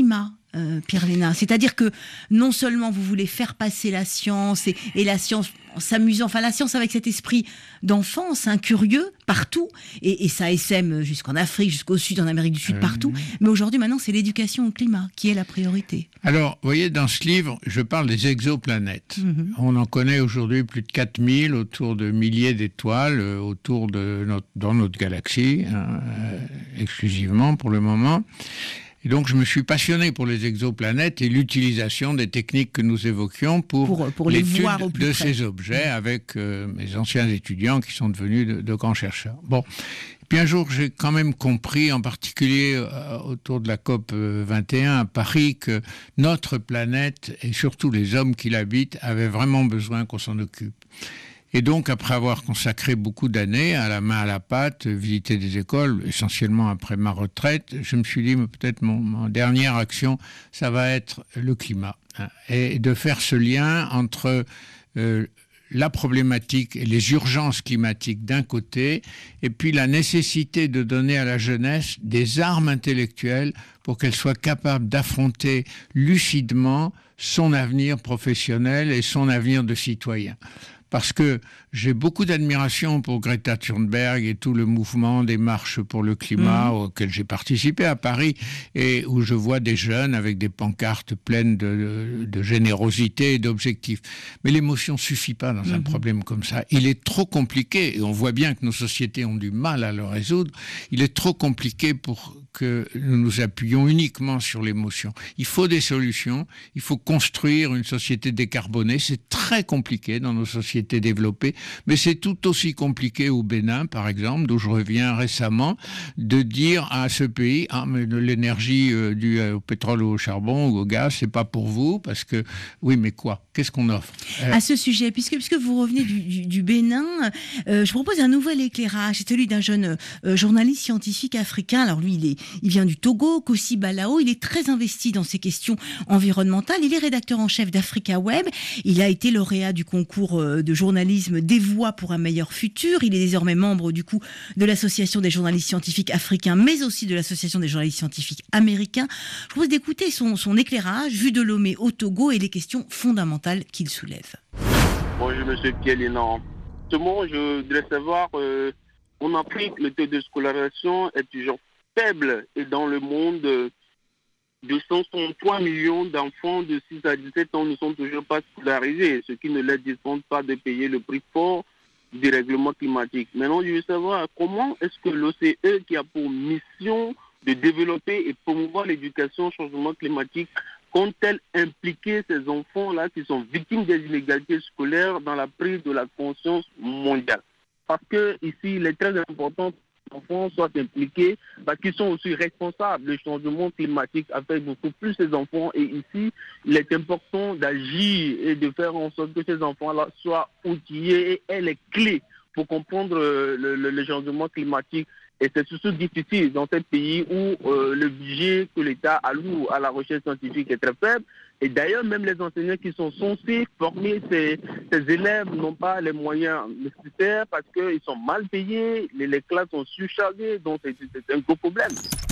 Speaker 4: euh, Pierre-Léna. C'est-à-dire que non seulement vous voulez faire passer la science et, et la science en s'amusant, enfin la science avec cet esprit d'enfance, hein, curieux, partout, et, et ça essaime jusqu'en Afrique, jusqu'au Sud, en Amérique du Sud,
Speaker 5: Euh,
Speaker 4: partout. Mais aujourd'hui, maintenant, c'est l'éducation au climat qui est la priorité.
Speaker 5: Alors, vous voyez, dans ce livre, je parle des exoplanètes.
Speaker 4: Mhm.
Speaker 5: On en connaît aujourd'hui plus de quatre mille, autour de milliers d'étoiles, euh, autour de notre, dans notre galaxie, hein, euh, exclusivement pour le moment. Et donc, je me suis passionné pour les exoplanètes et l'utilisation des techniques que nous évoquions pour,
Speaker 4: Pour- pour les
Speaker 5: l'étude
Speaker 4: voir au plus
Speaker 5: de
Speaker 4: près.
Speaker 5: ces objets avec euh, mes anciens étudiants qui sont devenus de, de grands chercheurs. Bon. Puis un jour, j'ai quand même compris, en particulier euh, autour de la COP vingt et un à Paris, que notre planète et surtout les hommes qui l'habitent avaient vraiment besoin qu'on s'en occupe. Et donc, après avoir consacré beaucoup d'années à la main à la pâte, visiter des écoles, essentiellement après ma retraite, je me suis dit, mais peut-être mon, mon dernière action, ça va être le climat. Hein, et de faire ce lien entre euh, la problématique et les urgences climatiques d'un côté, et puis la nécessité de donner à la jeunesse des armes intellectuelles pour qu'elle soit capable d'affronter lucidement son avenir professionnel et son avenir de citoyen. Parce que j'ai beaucoup d'admiration pour Greta Thunberg et tout le mouvement des marches pour le climat mmh. auquel j'ai participé à Paris et où je vois des jeunes avec des pancartes pleines de, de, de générosité et d'objectifs. Mais l'émotion ne suffit pas dans mmh. un problème comme ça. Il est trop compliqué, et on voit bien que nos sociétés ont du mal à le résoudre, il est trop compliqué pour que nous nous appuyions uniquement sur l'émotion. Il faut des solutions, il faut construire une société décarbonée, c'est très compliqué dans nos sociétés développées, mais c'est tout aussi compliqué au Bénin, par exemple, d'où je reviens récemment, de dire à ce pays, ah, mais de l'énergie euh, due au pétrole ou au charbon ou au gaz, c'est pas pour vous, parce que, oui, mais quoi? Qu'est-ce qu'on offre? euh...
Speaker 4: À ce sujet, puisque, puisque vous revenez du, du, du Bénin, euh, je propose un nouvel éclairage, c'est celui d'un jeune euh, journaliste scientifique africain. Alors lui, il, est, il vient du Togo, Kossi Balao, il est très investi dans ces questions environnementales, il est rédacteur en chef d'Africa Web, il a été lauréat du concours de journalisme Des Voix pour un meilleur futur, il est désormais membre du coup de l'association des journalistes scientifiques africains, mais aussi de l'association des journalistes scientifiques américains. Je propose d'écouter son, son éclairage, vu de Lomé au Togo et les questions fondamentales qu'il soulève.
Speaker 11: Bonjour Monsieur Pierre-Léna. Justement, je voudrais savoir, euh, en Afrique, le taux de scolarisation est toujours faible et dans le monde, euh, deux cent soixante-trois millions d'enfants de six à dix-sept ans ne sont toujours pas scolarisés, ce qui ne leur dispense pas de payer le prix fort du règlement climatique. Maintenant, je veux savoir comment est-ce que l'O C D E, qui a pour mission de développer et promouvoir l'éducation au changement climatique, compte-t-elle impliquer ces enfants-là qui sont victimes des inégalités scolaires dans la prise de la conscience mondiale? Parce que ici, il est très important que les enfants soient impliqués, parce qu'ils sont aussi responsables du changement climatique, affecte beaucoup plus ces enfants. Et ici, il est important d'agir et de faire en sorte que ces enfants-là soient outillés et aient les clés pour comprendre le, le, le changement climatique. Et c'est surtout difficile dans ces pays où euh, le budget que l'État alloue à la recherche scientifique est très faible. Et d'ailleurs, même les enseignants qui sont censés former ces, ces élèves n'ont pas les moyens nécessaires parce qu'ils sont mal payés, les, les classes sont surchargées, donc c'est, c'est un gros problème.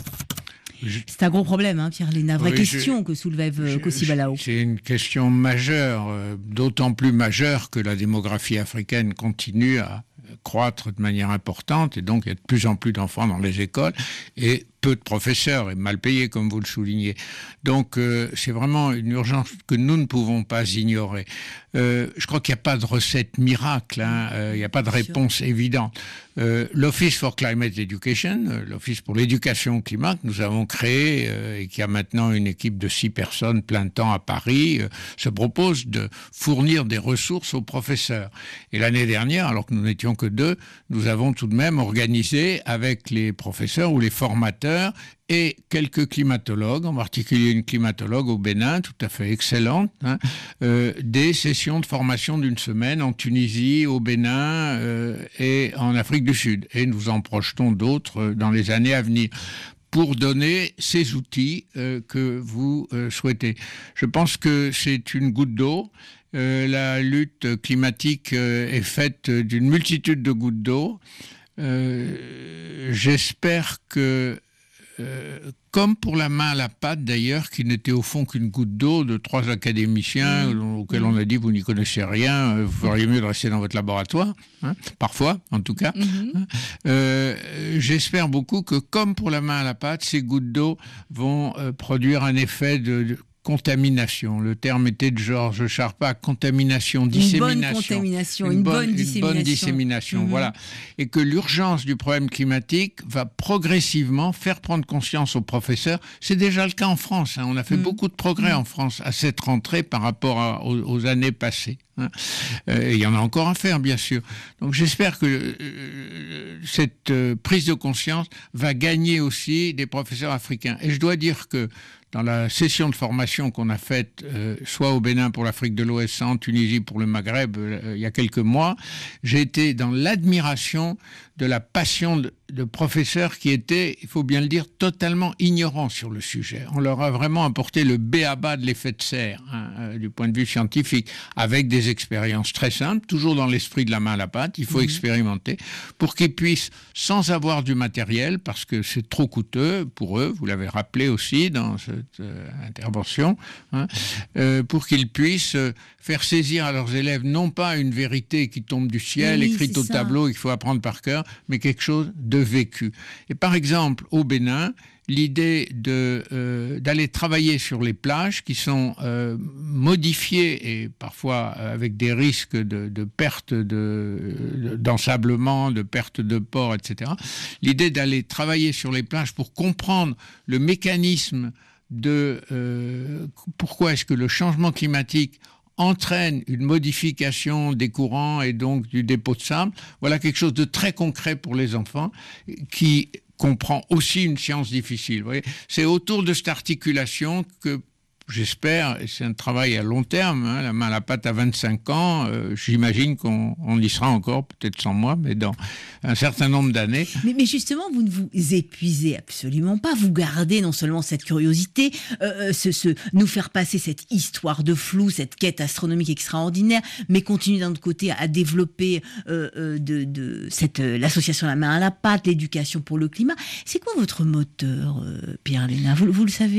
Speaker 4: C'est un gros problème, hein, Pierre-Léna. Vraie
Speaker 5: oui,
Speaker 4: question
Speaker 5: je,
Speaker 4: que soulève
Speaker 5: je,
Speaker 4: Kossi Balao.
Speaker 5: C'est une question majeure, euh, d'autant plus majeure que la démographie africaine continue à croître de manière importante et donc il y a de plus en plus d'enfants dans les écoles et peu de professeurs et mal payés comme vous le soulignez. Donc euh, c'est vraiment une urgence que nous ne pouvons pas ignorer. Euh, je crois qu'il n'y a pas de recette miracle, hein, euh, il n'y a pas de réponse évidente. Euh, L'Office for Climate Education, euh, l'Office pour l'éducation au climat que nous avons créé euh, et qui a maintenant une équipe de six personnes plein temps à Paris, euh, se propose de fournir des ressources aux professeurs. Et l'année dernière, alors que nous n'étions que deux, nous avons tout de même organisé avec les professeurs ou les formateurs et quelques climatologues, en particulier une climatologue au Bénin, tout à fait excellente, hein, euh, des sessions de formation d'une semaine en Tunisie, au Bénin euh, et en Afrique du Sud. Et nous en projetons d'autres dans les années à venir pour donner ces outils euh, que vous euh, souhaitez. Je pense que c'est une goutte d'eau. Euh, la lutte climatique euh, est faite d'une multitude de gouttes d'eau. Euh, j'espère que euh, comme pour la main à la pâte d'ailleurs, qui n'était au fond qu'une goutte d'eau de trois académiciens mmh. auxquels on a dit vous n'y connaissez rien, vous feriez mieux de rester dans votre laboratoire, hein, parfois en tout cas. Mmh. Euh, j'espère beaucoup que comme pour la main à la pâte, ces gouttes d'eau vont euh, produire un effet de, de contamination. Le terme était de Georges Charpak, contamination, dissémination.
Speaker 4: Une bonne contamination, une,
Speaker 5: une
Speaker 4: bonne,
Speaker 5: bonne
Speaker 4: dissémination.
Speaker 5: Une bonne dissémination, mmh. voilà. Et que l'urgence du problème climatique va progressivement faire prendre conscience aux professeurs. C'est déjà le cas en France. Hein. On a fait mmh. beaucoup de progrès mmh. en France à cette rentrée par rapport à, aux, aux années passées. Hein. Euh, il y en a encore à faire, bien sûr. Donc j'espère que euh, cette euh, prise de conscience va gagner aussi des professeurs africains. Et je dois dire que dans la session de formation qu'on a faite, euh, soit au Bénin pour l'Afrique de l'Ouest, en Tunisie pour le Maghreb, euh, il y a quelques mois, j'ai été dans l'admiration de la passion de, de professeurs qui étaient, il faut bien le dire, totalement ignorants sur le sujet. On leur a vraiment apporté le b a ba de l'effet de serre, hein, euh, du point de vue scientifique, avec des expériences très simples, toujours dans l'esprit de la main à la pâte. Il faut mmh. expérimenter pour qu'ils puissent, sans avoir du matériel, parce que c'est trop coûteux pour eux, vous l'avez rappelé aussi dans cette euh, intervention, hein, euh, pour qu'ils puissent euh, faire saisir à leurs élèves non pas une vérité qui tombe du ciel, oui, écrite au ça. tableau, qu'il faut apprendre par cœur, mais quelque chose de vécu. Et par exemple, au Bénin, l'idée de, euh, d'aller travailler sur les plages qui sont euh, modifiées et parfois avec des risques de, de perte de, d'ensablement, de perte de port, et cetera. L'idée d'aller travailler sur les plages pour comprendre le mécanisme de euh, pourquoi est-ce que le changement climatique entraîne une modification des courants et donc du dépôt de sable. Voilà quelque chose de très concret pour les enfants qui comprend aussi une science difficile. Vous voyez, c'est autour de cette articulation que j'espère, et c'est un travail à long terme, hein, la main à la pâte à vingt-cinq ans, euh, j'imagine qu'on on y sera encore, peut-être sans moi, mais dans un certain nombre d'années.
Speaker 4: Mais, mais justement, vous ne vous épuisez absolument pas, vous gardez non seulement cette curiosité, euh, ce, ce, nous faire passer cette histoire de flou, cette quête astronomique extraordinaire, mais continuer d'un autre côté à développer euh, euh, de, de cette, euh, l'association La main à la pâte, l'éducation pour le climat. C'est quoi votre moteur, euh, Pierre Léna, vous, vous le savez ?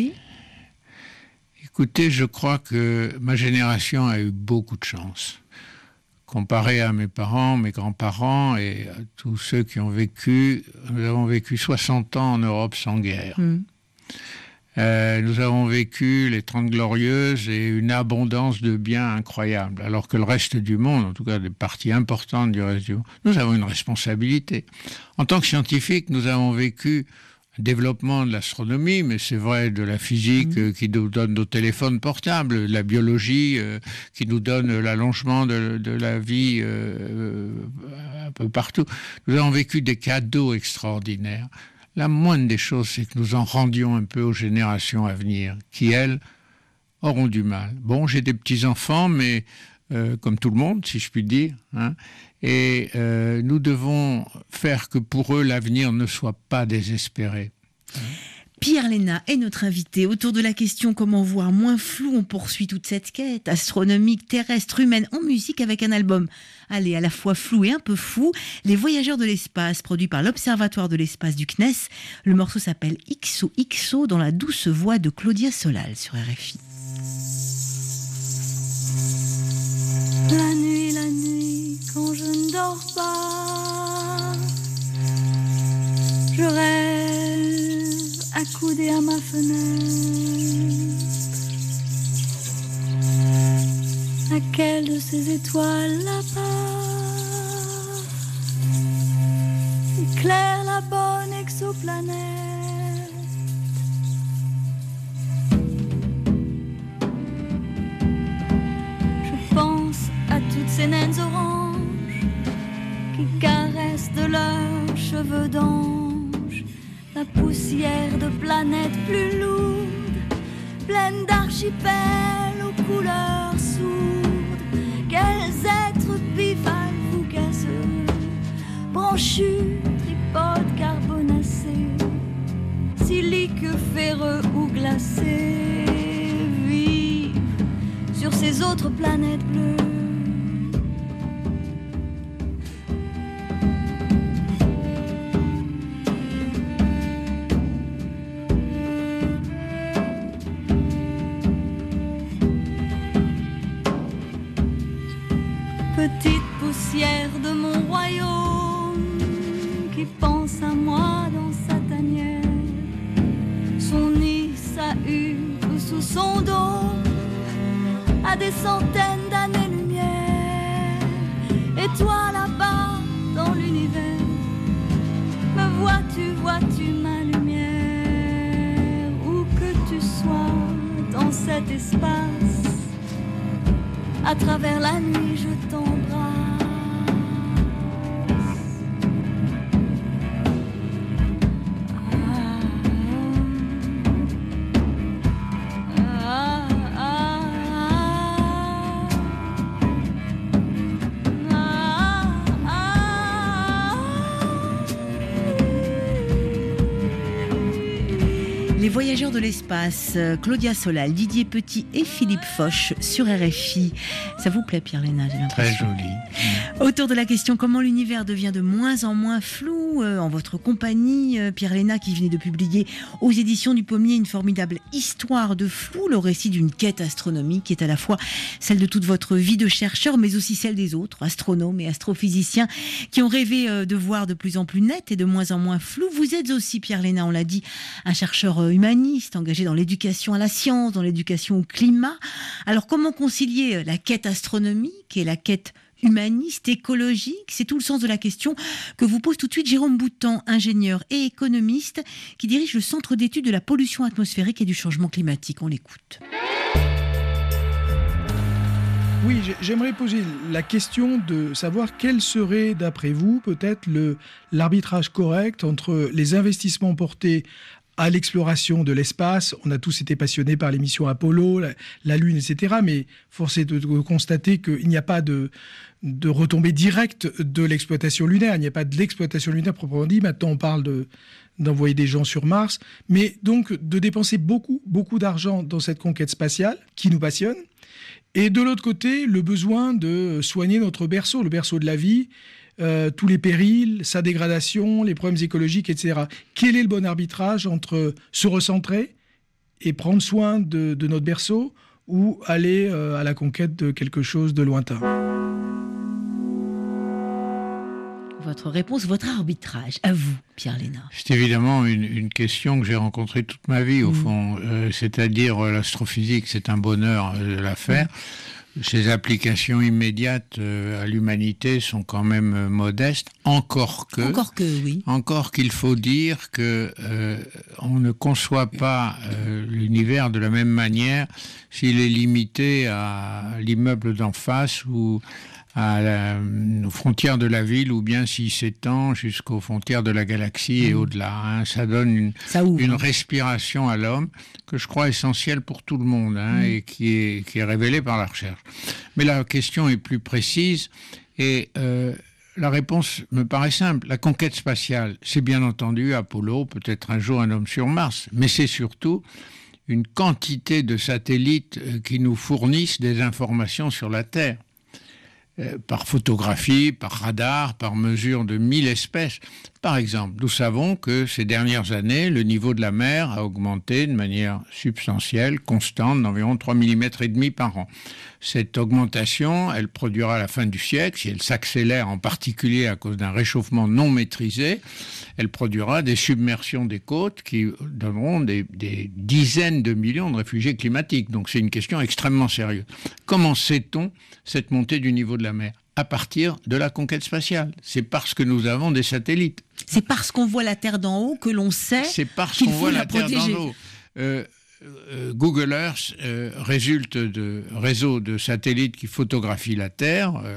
Speaker 5: Écoutez, je crois que ma génération a eu beaucoup de chance. Comparé à mes parents, mes grands-parents et à tous ceux qui ont vécu, nous avons vécu soixante ans en Europe sans guerre. Mmh. Euh, nous avons vécu les Trente Glorieuses et une abondance de biens incroyable, alors que le reste du monde, en tout cas des parties importantes du reste du monde, nous avons une responsabilité. En tant que scientifiques, nous avons vécu développement de l'astronomie, mais c'est vrai de la physique mmh. euh, qui nous donne nos téléphones portables, de la biologie euh, qui nous donne l'allongement de, de la vie euh, un peu partout. Nous avons vécu des cadeaux extraordinaires. La moindre des choses, c'est que nous en rendions un peu aux générations à venir, qui, elles, auront du mal. Bon, j'ai des petits-enfants, mais euh, comme tout le monde, si je puis dire, hein, et euh, nous devons faire que pour eux, l'avenir ne soit pas désespéré.
Speaker 4: Pierre Léna est notre invité. Autour de la question comment voir moins flou, on poursuit toute cette quête astronomique, terrestre, humaine, en musique avec un album, allez, à la fois flou et un peu fou, Les Voyageurs de l'espace, produit par l'Observatoire de l'espace du C N E S. Le morceau s'appelle X O X O dans la douce voix de Claudia Solal sur R F I.
Speaker 12: La nuit, la nuit, quand je ne dors pas, je rêve accoudée à ma fenêtre. Laquelle de ces étoiles là-bas éclaire la bonne exoplanète? Je pense à toutes ces naines oranges qui caressent de leurs cheveux d'ange la poussière de planètes plus lourdes, pleines d'archipels aux couleurs sourdes. Quels êtres bipales fougasseux, branchus, tripodes carbonacés, siliques ferreux ou glacés, vivent sur ces autres planètes bleues. petite poussière de mon royaume qui pense à moi dans sa tanière, son nid, sa hutte ou sous son dos, à des centaines d'années-lumière. Et toi là-bas dans l'univers, me vois-tu, vois-tu ma lumière? Où que tu sois dans cet espace, à travers la nuit je t'embrasse.
Speaker 4: Les voyageurs de l'espace, Claudia Solal, Didier Petit et Philippe Foch sur R F I. Ça vous plaît, Pierre Léna, j'ai l'impression.
Speaker 5: Très joli.
Speaker 4: Autour de la question comment l'univers devient de moins en moins flou, euh, en votre compagnie, euh, Pierre Léna, qui venait de publier aux éditions du Pommier une formidable histoire de flou, le récit d'une quête astronomique qui est à la fois celle de toute votre vie de chercheur, mais aussi celle des autres, astronomes et astrophysiciens, qui ont rêvé euh, de voir de plus en plus net et de moins en moins flou. Vous êtes aussi, Pierre Léna, on l'a dit, un chercheur euh, humaniste, engagé dans l'éducation à la science, dans l'éducation au climat. Alors comment concilier la quête astronomique et la quête humaniste, écologique? C'est tout le sens de la question que vous pose tout de suite Jérôme Boutan, ingénieur et économiste, qui dirige le Centre d'études de la pollution atmosphérique et du changement climatique. On l'écoute.
Speaker 13: Oui, j'aimerais poser la question de savoir quel serait, d'après vous, peut-être le, l'arbitrage correct entre les investissements portés à l'exploration de l'espace. On a tous été passionnés par les missions Apollo, la, la Lune, et cetera. Mais force est de, de constater qu'il n'y a pas de, de retombée directe de l'exploitation lunaire. Il n'y a pas de l'exploitation lunaire proprement dit. Maintenant, on parle de, d'envoyer des gens sur Mars. Mais donc, de dépenser beaucoup, beaucoup d'argent dans cette conquête spatiale qui nous passionne. Et de l'autre côté, le besoin de soigner notre berceau, le berceau de la vie, Euh, tous les périls, sa dégradation, les problèmes écologiques, et cetera. Quel est le bon arbitrage entre se recentrer et prendre soin de, de notre berceau ou aller euh, à la conquête de quelque chose de lointain?
Speaker 4: Votre réponse, votre arbitrage, à vous, Pierre Léna.
Speaker 5: C'est évidemment une, une question que j'ai rencontrée toute ma vie, au mmh. fond. Euh, c'est-à-dire, euh, l'astrophysique, c'est un bonheur euh, de la faire. Mmh. Ces applications immédiates euh, à l'humanité sont quand même euh, modestes, encore que,
Speaker 4: encore que, oui.
Speaker 5: encore qu'il faut dire que euh, on ne conçoit pas euh, l'univers de la même manière s'il est limité à l'immeuble d'en face ou à la, aux frontières de la ville, ou bien s'il s'étend jusqu'aux frontières de la galaxie et mmh. au-delà. Hein. Ça donne une,
Speaker 4: Ça ouvre,
Speaker 5: une
Speaker 4: hein.
Speaker 5: respiration à l'homme que je crois essentielle pour tout le monde hein, mmh. et qui est, qui est révélée par la recherche. Mais la question est plus précise et euh, la réponse me paraît simple. La conquête spatiale, c'est bien entendu Apollo, peut-être un jour un homme sur Mars, mais c'est surtout une quantité de satellites qui nous fournissent des informations sur la Terre. Par photographie, par radar, par mesure de mille espèces. Par exemple, nous savons que ces dernières années, le niveau de la mer a augmenté de manière substantielle, constante, d'environ trois millimètres et demi par an. Cette augmentation, elle produira à la fin du siècle, si elle s'accélère en particulier à cause d'un réchauffement non maîtrisé, elle produira des submersions des côtes qui donneront des, des dizaines de millions de réfugiés climatiques. Donc c'est une question extrêmement sérieuse. Comment sait-on cette montée du niveau de la mer ? À partir de la conquête spatiale. C'est parce que nous avons des satellites.
Speaker 4: C'est parce qu'on voit la Terre d'en haut que l'on sait
Speaker 5: C'est parce
Speaker 4: qu'il
Speaker 5: qu'on
Speaker 4: faut
Speaker 5: voit
Speaker 4: la
Speaker 5: la Terre
Speaker 4: protéger.
Speaker 5: d'en haut. Euh, euh, Google Earth euh, résulte de réseaux de satellites qui photographient la Terre euh,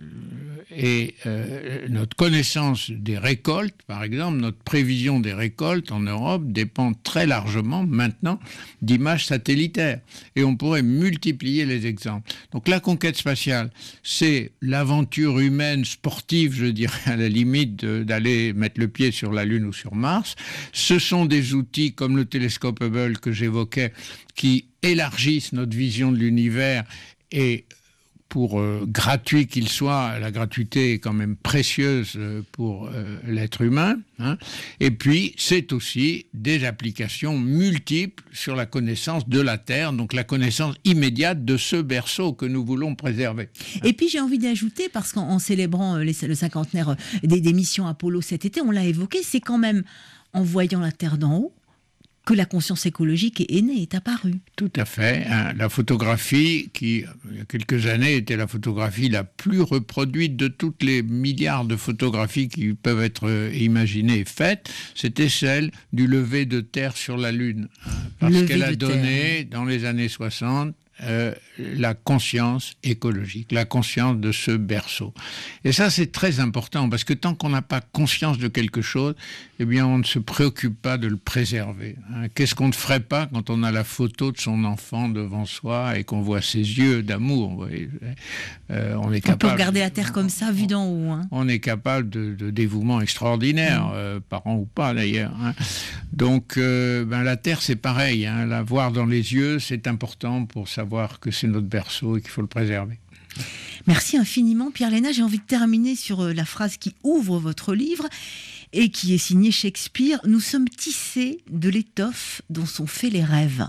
Speaker 5: et euh, notre connaissance des récoltes, par exemple, notre prévision des récoltes en Europe dépend très largement maintenant d'images satellitaires. Et on pourrait multiplier les exemples. Donc la conquête spatiale, c'est l'aventure humaine sportive, je dirais, à la limite de, d'aller mettre le pied sur la Lune ou sur Mars. Ce sont des outils comme le télescope Hubble que j'évoquais qui élargissent notre vision de l'univers et pour euh, gratuit qu'il soit, la gratuité est quand même précieuse pour euh, l'être humain. Hein. Et puis, c'est aussi des applications multiples sur la connaissance de la Terre, donc la connaissance immédiate de ce berceau que nous voulons préserver.
Speaker 4: Et puis, j'ai envie d'ajouter, parce qu'en en célébrant les, le cinquantenaire des, des missions Apollo cet été, on l'a évoqué, c'est quand même en voyant la Terre d'en haut que la conscience écologique est née, est apparue.
Speaker 5: Tout à fait. Hein. La photographie, qui, il y a quelques années, était la photographie la plus reproduite de toutes les milliards de photographies qui peuvent être imaginées et faites, c'était celle du lever de terre sur la Lune. Hein, parce
Speaker 4: lever
Speaker 5: qu'elle a donné,
Speaker 4: terre.
Speaker 5: dans les années soixante, Euh, la conscience écologique, la conscience de ce berceau. Et ça, c'est très important, parce que tant qu'on n'a pas conscience de quelque chose, eh bien, on ne se préoccupe pas de le préserver. Hein. Qu'est-ce qu'on ne ferait pas quand on a la photo de son enfant devant soi et qu'on voit ses yeux d'amour? Vous voyez, euh, on est capable,
Speaker 4: on peut regarder la Terre comme ça, vue d'en haut. Hein.
Speaker 5: On est capable de, de dévouement extraordinaire, mmh. euh, parents ou pas d'ailleurs. Hein. Donc, euh, ben, la Terre, c'est pareil. Hein. La voir dans les yeux, c'est important pour savoir que c'est notre berceau et qu'il faut le préserver.
Speaker 4: Merci infiniment, Pierre Léna. J'ai envie de terminer sur la phrase qui ouvre votre livre et qui est signée Shakespeare. Nous sommes tissés de l'étoffe dont sont faits les rêves.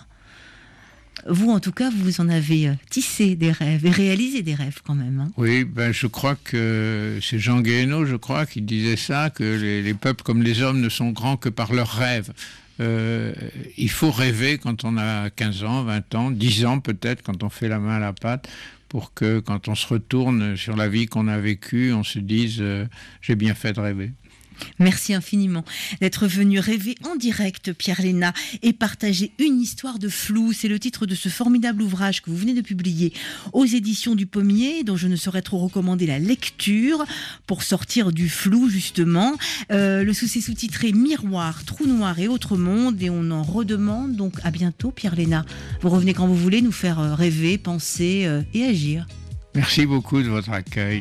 Speaker 4: Vous, en tout cas, vous en avez tissé des rêves et réalisé des rêves quand même. Hein.
Speaker 5: Oui, ben, je crois que c'est Jean Guéhenno, je crois, qui disait ça, que les, les peuples comme les hommes ne sont grands que par leurs rêves. Euh, il faut rêver quand on a quinze ans, vingt ans, dix ans peut-être, quand on fait la main à la pâte, pour que quand on se retourne sur la vie qu'on a vécue, on se dise euh, « j'ai bien fait de rêver ».
Speaker 4: Merci infiniment d'être venu rêver en direct, Pierre Léna, et partager une histoire de flou. C'est le titre de ce formidable ouvrage que vous venez de publier aux éditions du Pommier, dont je ne saurais trop recommander la lecture pour sortir du flou, justement. Euh, le sous-c'est sous-titré Miroir, Trou noir et autres mondes, et on en redemande. Donc à bientôt, Pierre Léna. Vous revenez quand vous voulez nous faire rêver, penser euh, et agir.
Speaker 5: Merci beaucoup de votre accueil.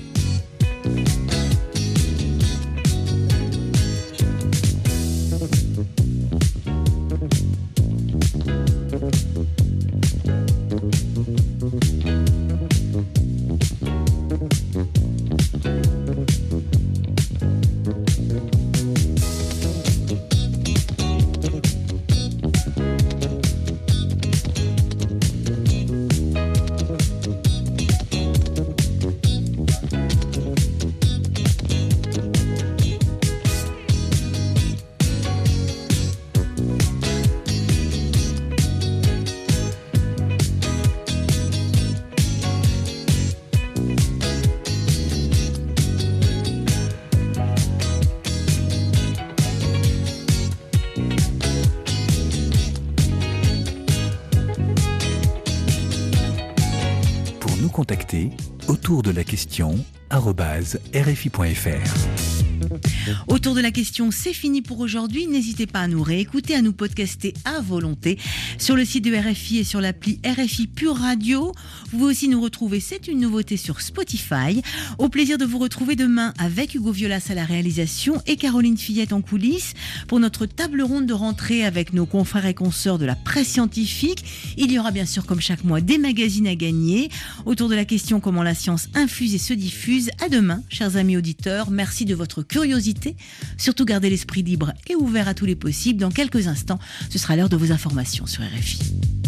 Speaker 3: Contacter autour de la question arobase r f i point f r.
Speaker 4: Autour de la question, c'est fini pour aujourd'hui. N'hésitez pas à nous réécouter, à nous podcaster à volonté sur le site de R F I et sur l'appli R F I Pure Radio. Vous pouvez aussi nous retrouver, c'est une nouveauté, sur Spotify. Au plaisir de vous retrouver demain avec Hugo Violas à la réalisation et Caroline Fillette en coulisses pour notre table ronde de rentrée avec nos confrères et consoeurs de la presse scientifique. Il y aura bien sûr, comme chaque mois, des magazines à gagner. Autour de la question, comment la science infuse et se diffuse. À demain, chers amis auditeurs. Merci de votre curiosité. Surtout gardez l'esprit libre et ouvert à tous les possibles. Dans quelques instants, ce sera l'heure de vos informations sur R F I.